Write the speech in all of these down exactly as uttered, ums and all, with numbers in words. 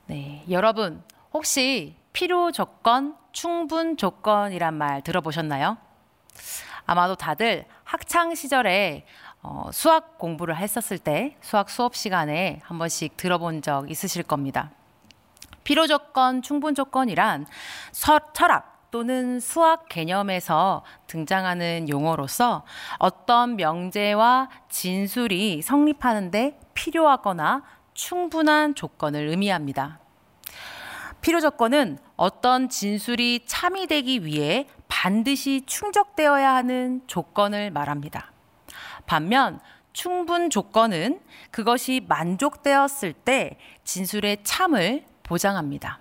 네, 여러분 혹시 필요 조건, 충분 조건이란 말 들어보셨나요? 아마도 다들 학창 시절에 어, 수학 공부를 했었을 때 수학 수업 시간에 한 번씩 들어본 적 있으실 겁니다. 필요 조건, 충분 조건이란 서, 철학 또는 수학 개념에서 등장하는 용어로서 어떤 명제와 진술이 성립하는데 필요하거나 충분한 조건을 의미합니다. 필요 조건은 어떤 진술이 참이되기 위해 반드시 충족되어야 하는 조건을 말합니다. 반면 충분 조건은 그것이 만족되었을 때 진술의 참을 보장합니다.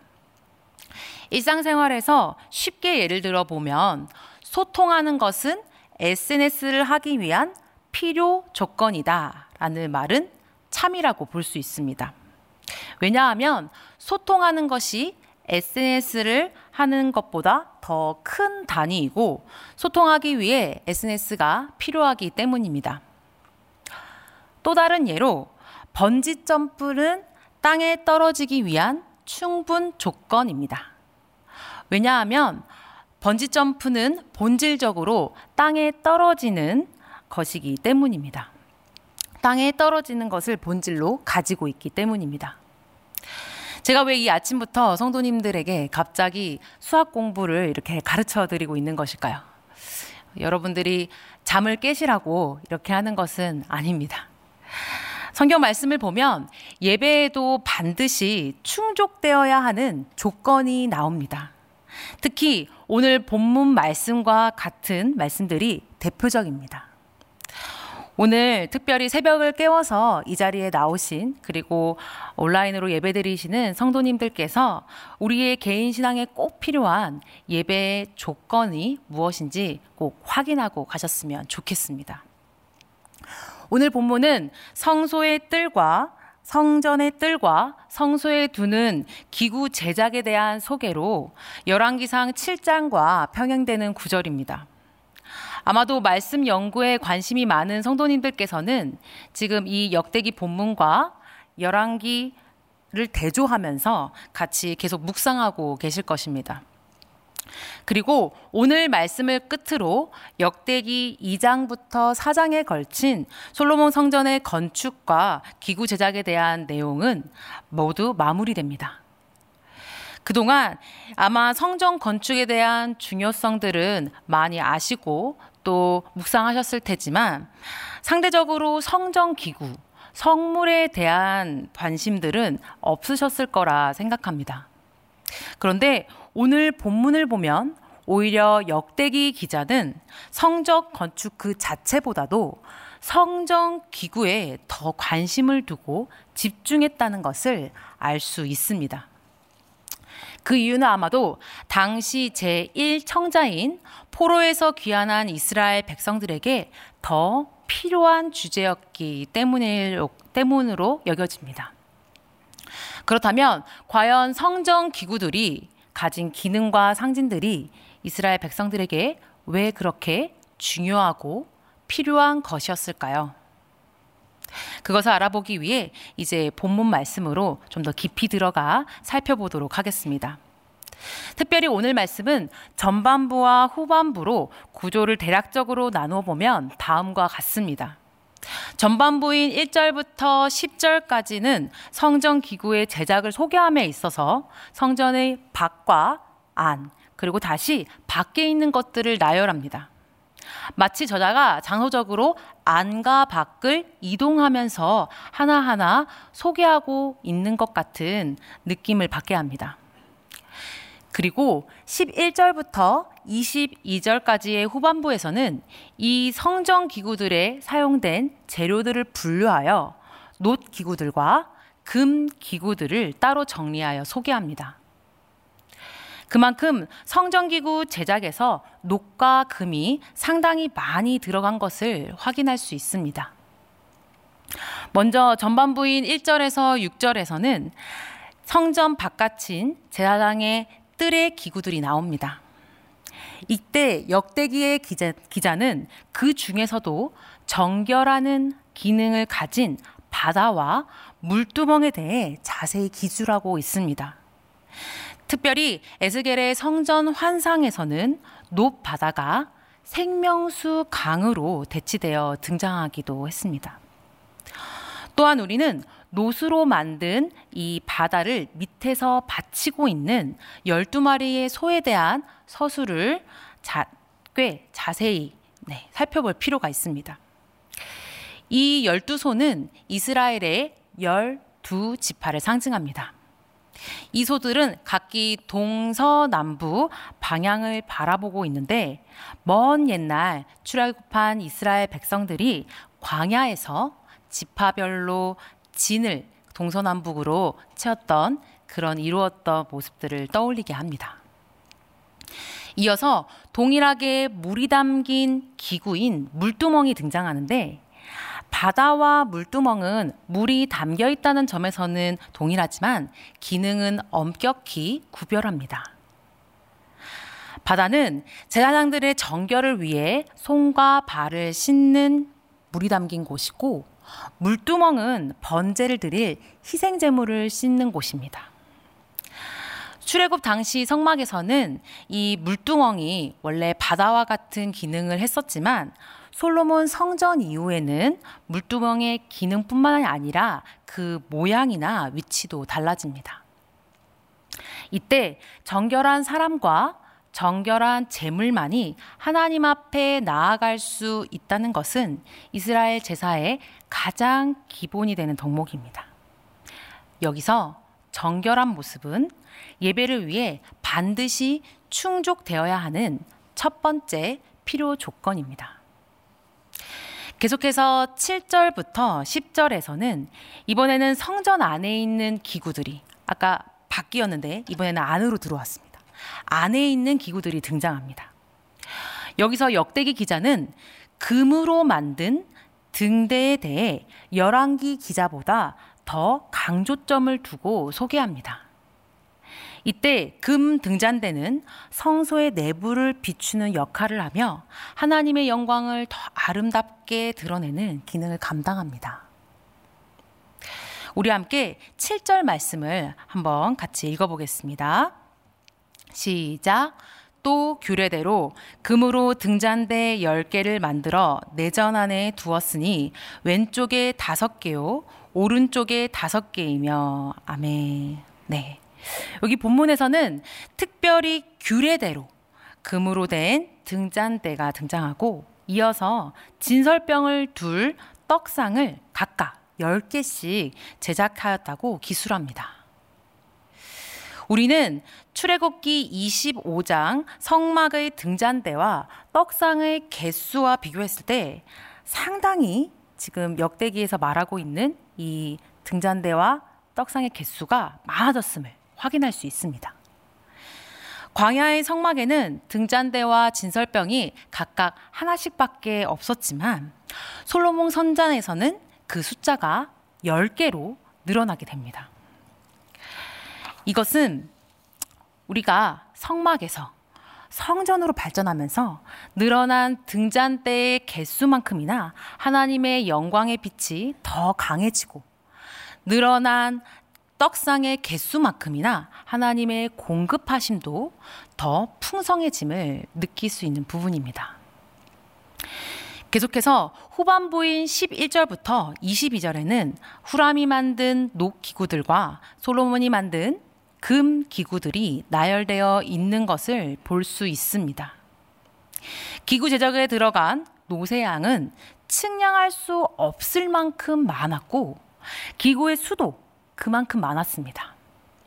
일상생활에서 쉽게 예를 들어 보면 소통하는 것은 에스엔에스를 하기 위한 필요 조건이다 라는 말은 참이라고 볼 수 있습니다. 왜냐하면 소통하는 것이 에스엔에스를 하는 것보다 더 큰 단위이고 소통하기 위해 에스엔에스가 필요하기 때문입니다. 또 다른 예로 번지 점프는 땅에 떨어지기 위한 충분 조건입니다. 왜냐하면 번지 점프는 본질적으로 땅에 떨어지는 것이기 때문입니다. 땅에 떨어지는 것을 본질로 가지고 있기 때문입니다. 제가 왜 이 아침부터 성도님들에게 갑자기 수학 공부를 이렇게 가르쳐 드리고 있는 것일까요? 여러분들이 잠을 깨시라고 이렇게 하는 것은 아닙니다. 성경 말씀을 보면 예배에도 반드시 충족되어야 하는 조건이 나옵니다. 특히 오늘 본문 말씀과 같은 말씀들이 대표적입니다. 오늘 특별히 새벽을 깨워서 이 자리에 나오신 그리고 온라인으로 예배드리시는 성도님들께서 우리의 개인 신앙에 꼭 필요한 예배의 조건이 무엇인지 꼭 확인하고 가셨으면 좋겠습니다. 오늘 본문은 성소의 뜰과 성전의 뜰과 성소에 두는 기구 제작에 대한 소개로 열왕기상 칠 장과 평행되는 구절입니다. 아마도 말씀 연구에 관심이 많은 성도님들께서는 지금 이 역대기 본문과 열왕기를 대조하면서 같이 계속 묵상하고 계실 것입니다. 그리고 오늘 말씀을 끝으로 역대기 이 장부터 사 장에 걸친 솔로몬 성전의 건축과 기구 제작에 대한 내용은 모두 마무리됩니다. 그동안 아마 성전 건축에 대한 중요성들은 많이 아시고 또 묵상하셨을 테지만 상대적으로 성전 기구, 성물에 대한 관심들은 없으셨을 거라 생각합니다. 그런데 오늘 본문을 보면 오히려 역대기 기자는 성전 건축 그 자체보다도 성전 기구에 더 관심을 두고 집중했다는 것을 알 수 있습니다. 그 이유는 아마도 당시 제일 청자인 포로에서 귀환한 이스라엘 백성들에게 더 필요한 주제였기 때문으로 여겨집니다. 그렇다면 과연 성전 기구들이 가진 기능과 상징들이 이스라엘 백성들에게 왜 그렇게 중요하고 필요한 것이었을까요? 그것을 알아보기 위해 이제 본문 말씀으로 좀 더 깊이 들어가 살펴보도록 하겠습니다. 특별히 오늘 말씀은 전반부와 후반부로 구조를 대략적으로 나누어 보면 다음과 같습니다. 전반부인 일 절부터 십 절까지는 성전 기구의 제작을 소개함에 있어서 성전의 밖과 안, 그리고 다시 밖에 있는 것들을 나열합니다. 마치 저자가 장소적으로 안과 밖을 이동하면서 하나하나 소개하고 있는 것 같은 느낌을 받게 합니다. 그리고 십일 절부터 이십이 절까지의 후반부에서는 이 성전 기구들에 사용된 재료들을 분류하여 놋 기구들과 금 기구들을 따로 정리하여 소개합니다. 그만큼 성전기구 제작에서 놋과 금이 상당히 많이 들어간 것을 확인할 수 있습니다. 먼저 전반부인 일 절에서 육 절에서는 성전 바깥인 제사장의 뜰의 기구들이 나옵니다. 이때 역대기의 기자, 기자는 그 중에서도 정결하는 기능을 가진 바다와 물두멍에 대해 자세히 기술하고 있습니다. 특별히 에스겔의 성전 환상에서는 높 바다가 생명수 강으로 대치되어 등장하기도 했습니다. 또한 우리는 노수로 만든 이 바다를 밑에서 받치고 있는 열두 마리의 소에 대한 서술을 자, 꽤 자세히 네, 살펴볼 필요가 있습니다. 이 열두 소는 이스라엘의 열두 지파를 상징합니다. 이 소들은 각기 동서남부 방향을 바라보고 있는데 먼 옛날 출애굽한 이스라엘 백성들이 광야에서 지파별로 진을 동서남북으로 채웠던 그런 이루었던 모습들을 떠올리게 합니다. 이어서 동일하게 물이 담긴 기구인 물두멍이 등장하는데 바다와 물두멍은 물이 담겨 있다는 점에서는 동일하지만 기능은 엄격히 구별합니다. 바다는 제사장들의 정결을 위해 손과 발을 씻는 물이 담긴 곳이고 물두멍은 번제를 드릴 희생 제물을 씻는 곳입니다. 출애굽 당시 성막에서는 이 물두멍이 원래 바다와 같은 기능을 했었지만 솔로몬 성전 이후에는 물두멍의 기능뿐만 아니라 그 모양이나 위치도 달라집니다. 이때 정결한 사람과 정결한 제물만이 하나님 앞에 나아갈 수 있다는 것은 이스라엘 제사의 가장 기본이 되는 덕목입니다. 여기서 정결한 모습은 예배를 위해 반드시 충족되어야 하는 첫 번째 필요 조건입니다. 계속해서 칠 절부터 십 절에서는 이번에는 성전 안에 있는 기구들이 아까 밖이었는데 이번에는 안으로 들어왔습니다. 안에 있는 기구들이 등장합니다. 여기서 역대기 기자는 금으로 만든 등대에 대해 열왕기 기자보다 더 강조점을 두고 소개합니다. 이때 금 등잔대는 성소의 내부를 비추는 역할을 하며 하나님의 영광을 더 아름답게 드러내는 기능을 감당합니다. 우리 함께 칠 절 말씀을 한번 같이 읽어보겠습니다. 시작. 또 규례대로 금으로 등잔대 열 개를 만들어 내전 안에 두었으니 왼쪽에 다섯 개요 오른쪽에 다섯 개이며 아멘. 네. 여기 본문에서는 특별히 규례대로 금으로 된 등잔대가 등장하고 이어서 진설병을 둘 떡상을 각각 열 개씩 제작하였다고 기술합니다. 우리는 출애굽기 이십오 장 성막의 등잔대와 떡상의 개수와 비교했을 때 상당히 지금 역대기에서 말하고 있는 이 등잔대와 떡상의 개수가 많아졌음을 확인할 수 있습니다. 광야의 성막에는 등잔대와 진설병이 각각 하나씩밖에 없었지만 솔로몬 선전에서는 그 숫자가 열 개로 늘어나게 됩니다. 이것은 우리가 성막에서 성전으로 발전하면서 늘어난 등잔대의 개수만큼이나 하나님의 영광의 빛이 더 강해지고 늘어난 떡상의 개수만큼이나 하나님의 공급하심도 더 풍성해짐을 느낄 수 있는 부분입니다. 계속해서 후반부인 십일 절부터 이십이 절에는 후람이 만든 녹기구들과 솔로몬이 만든 금기구들이 나열되어 있는 것을 볼 수 있습니다. 기구 제작에 들어간 노새양은 측량할 수 없을 만큼 많았고 기구의 수도 그만큼 많았습니다.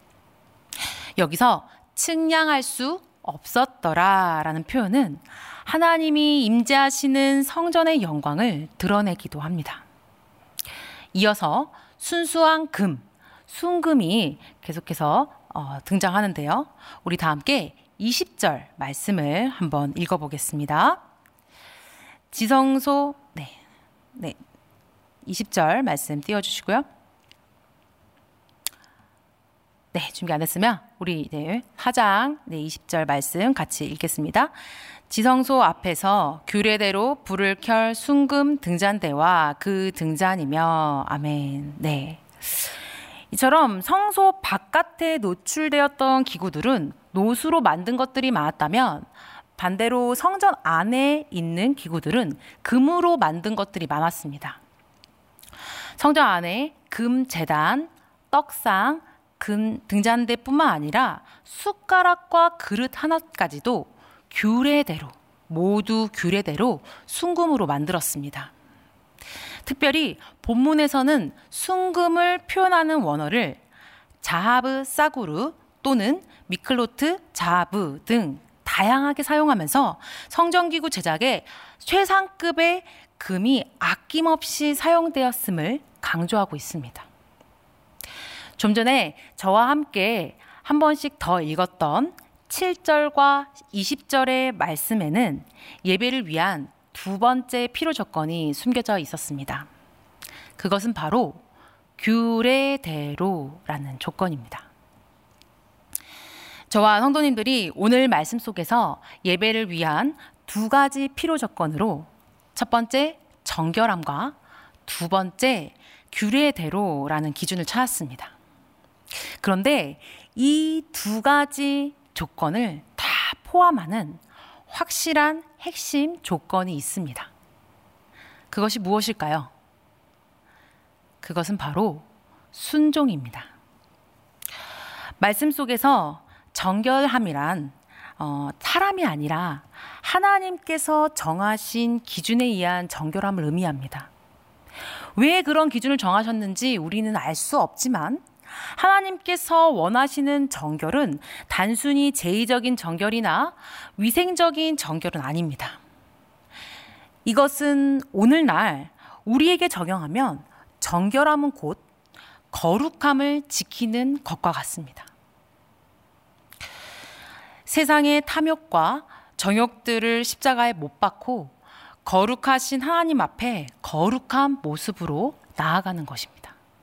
여기서 측량할 수 없었더라 라는 표현은 하나님이 임재하시는 성전의 영광을 드러내기도 합니다. 이어서 순수한 금, 순금이 계속해서 어, 등장하는데요. 우리 다 함께 이십 절 말씀을 한번 읽어보겠습니다. 지성소, 네, 네, 이십 절 말씀 띄워주시고요. 네, 준비 안 했으면 우리 이제 사 장 네, 이십 절 말씀 같이 읽겠습니다. 지성소 앞에서 규례대로 불을 켤 순금 등잔대와 그 등잔이며 아멘. 네, 이처럼 성소 바깥에 노출되었던 기구들은 노수로 만든 것들이 많았다면 반대로 성전 안에 있는 기구들은 금으로 만든 것들이 많았습니다. 성전 안에 금 제단, 떡상, 금 등잔대뿐만 아니라 숟가락과 그릇 하나까지도 규례대로, 모두 규례대로 순금으로 만들었습니다. 특별히 본문에서는 순금을 표현하는 원어를 자하브 사구르 또는 미클로트 자하브 등 다양하게 사용하면서 성전기구 제작에 최상급의 금이 아낌없이 사용되었음을 강조하고 있습니다. 좀 전에 저와 함께 한 번씩 더 읽었던 칠 절과 이십 절의 말씀에는 예배를 위한 두 번째 필요 조건이 숨겨져 있었습니다. 그것은 바로 규례대로라는 조건입니다. 저와 성도님들이 오늘 말씀 속에서 예배를 위한 두 가지 필요 조건으로 첫 번째 정결함과 두 번째 규례대로라는 기준을 찾았습니다. 그런데 이 두 가지 조건을 다 포함하는 확실한 핵심 조건이 있습니다. 그것이 무엇일까요? 그것은 바로 순종입니다. 말씀 속에서 정결함이란 어, 사람이 아니라 하나님께서 정하신 기준에 의한 정결함을 의미합니다. 왜 그런 기준을 정하셨는지 우리는 알 수 없지만 하나님께서 원하시는 정결은 단순히 제의적인 정결이나 위생적인 정결은 아닙니다. 이것은 오늘날 우리에게 적용하면 정결함은 곧 거룩함을 지키는 것과 같습니다. 세상의 탐욕과 정욕들을 십자가에 못 박고 거룩하신 하나님 앞에 거룩한 모습으로 나아가는 것입니다.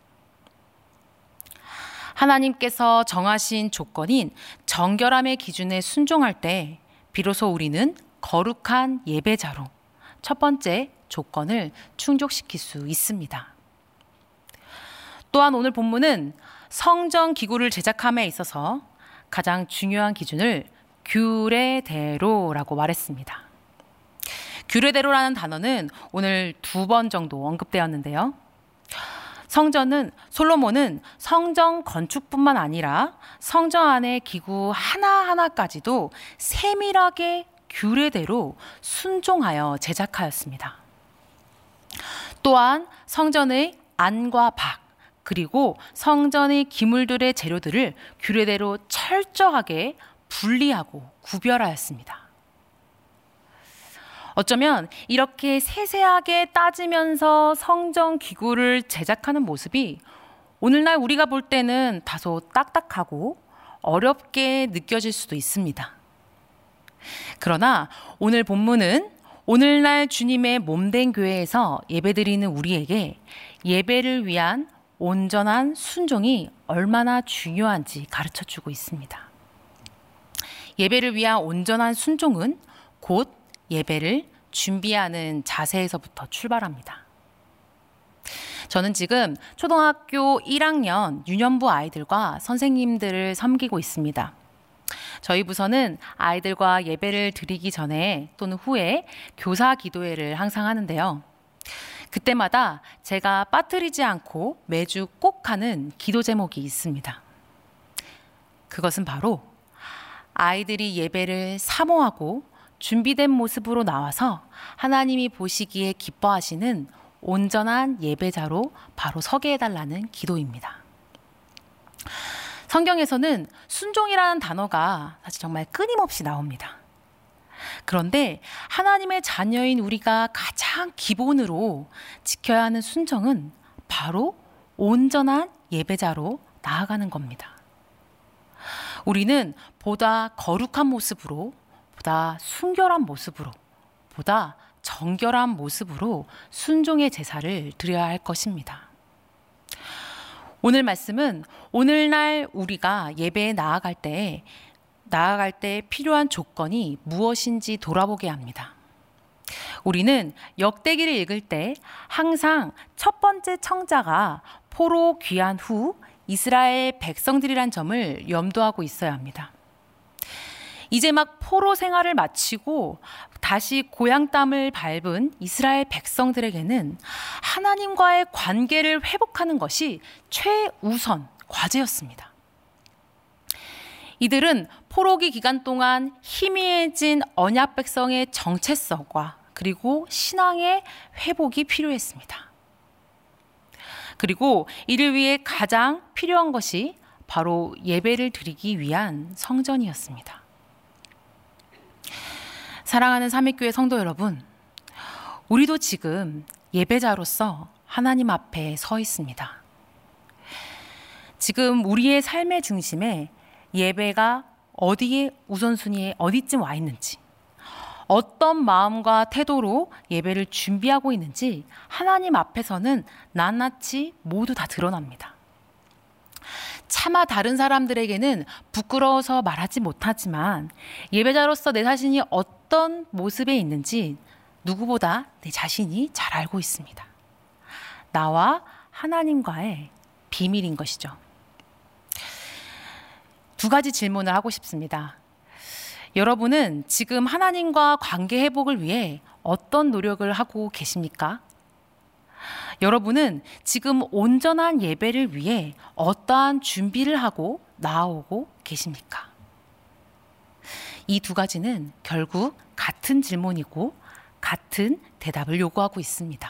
하나님께서 정하신 조건인 정결함의 기준에 순종할 때 비로소 우리는 거룩한 예배자로 첫 번째 조건을 충족시킬 수 있습니다. 또한 오늘 본문은 성전 기구를 제작함에 있어서 가장 중요한 기준을 규례대로라고 말했습니다. 규례대로라는 단어는 오늘 두 번 정도 언급되었는데요. 성전은 솔로몬은 성전 건축뿐만 아니라 성전 안의 기구 하나하나까지도 세밀하게 규례대로 순종하여 제작하였습니다. 또한 성전의 안과 밖 그리고 성전의 기물들의 재료들을 규례대로 철저하게 분리하고 구별하였습니다. 어쩌면 이렇게 세세하게 따지면서 성전 기구를 제작하는 모습이 오늘날 우리가 볼 때는 다소 딱딱하고 어렵게 느껴질 수도 있습니다. 그러나 오늘 본문은 오늘날 주님의 몸된 교회에서 예배드리는 우리에게 예배를 위한 온전한 순종이 얼마나 중요한지 가르쳐주고 있습니다. 예배를 위한 온전한 순종은 곧 예배를 준비하는 자세에서부터 출발합니다. 저는 지금 초등학교 일 학년 유년부 아이들과 선생님들을 섬기고 있습니다. 저희 부서는 아이들과 예배를 드리기 전에 또는 후에 교사 기도회를 항상 하는데요. 그때마다 제가 빠뜨리지 않고 매주 꼭 하는 기도 제목이 있습니다. 그것은 바로 아이들이 예배를 사모하고 준비된 모습으로 나와서 하나님이 보시기에 기뻐하시는 온전한 예배자로 바로 서게 해달라는 기도입니다. 성경에서는 순종이라는 단어가 사실 정말 끊임없이 나옵니다. 그런데 하나님의 자녀인 우리가 가장 기본으로 지켜야 하는 순종은 바로 온전한 예배자로 나아가는 겁니다. 우리는 보다 거룩한 모습으로, 보다 순결한 모습으로, 보다 정결한 모습으로 순종의 제사를 드려야 할 것입니다. 오늘 말씀은 오늘날 우리가 예배에 나아갈 때 나아갈 때 필요한 조건이 무엇인지 돌아보게 합니다. 우리는 역대기를 읽을 때 항상 첫 번째 청자가 포로 귀환 후 이스라엘 백성들이란 점을 염두하고 있어야 합니다. 이제 막 포로 생활을 마치고 다시 고향 땅을 밟은 이스라엘 백성들에게는 하나님과의 관계를 회복하는 것이 최우선 과제였습니다. 이들은 포로기 기간 동안 희미해진 언약 백성의 정체성과 그리고 신앙의 회복이 필요했습니다. 그리고 이를 위해 가장 필요한 것이 바로 예배를 드리기 위한 성전이었습니다. 사랑하는 삼위교회 성도 여러분, 우리도 지금 예배자로서 하나님 앞에 서 있습니다. 지금 우리의 삶의 중심에 예배가 어디에 우선순위에 어디쯤 와 있는지, 어떤 마음과 태도로 예배를 준비하고 있는지 하나님 앞에서는 낱낱이 모두 다 드러납니다. 차마 다른 사람들에게는 부끄러워서 말하지 못하지만 예배자로서 내 자신이 어떤 모습에 있는지 누구보다 내 자신이 잘 알고 있습니다. 나와 하나님과의 비밀인 것이죠. 두 가지 질문을 하고 싶습니다. 여러분은 지금 하나님과 관계 회복을 위해 어떤 노력을 하고 계십니까? 여러분은 지금 온전한 예배를 위해 어떠한 준비를 하고 나아오고 계십니까? 이 두 가지는 결국 같은 질문이고 같은 대답을 요구하고 있습니다.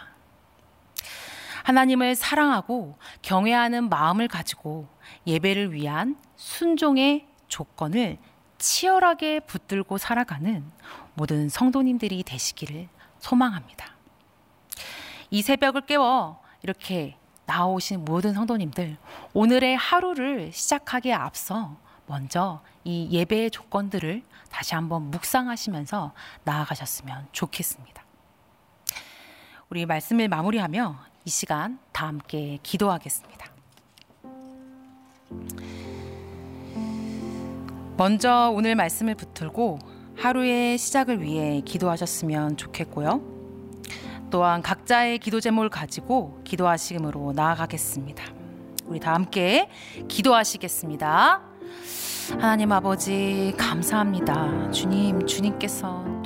하나님을 사랑하고 경외하는 마음을 가지고 예배를 위한 순종의 조건을 치열하게 붙들고 살아가는 모든 성도님들이 되시기를 소망합니다. 이 새벽을 깨워 이렇게 나오신 모든 성도님들, 오늘의 하루를 시작하기에 앞서 먼저 이 예배의 조건들을 다시 한번 묵상하시면서 나아가셨으면 좋겠습니다. 우리 말씀을 마무리하며 이 시간 다 함께 기도하겠습니다. 먼저 오늘 말씀을 붙들고 하루의 시작을 위해 기도하셨으면 좋겠고요. 또한 각자의 기도 제목을 가지고 기도하심으로 나아가겠습니다. 우리 다 함께 기도하시겠습니다. 하나님 아버지 감사합니다. 주님, 주님께서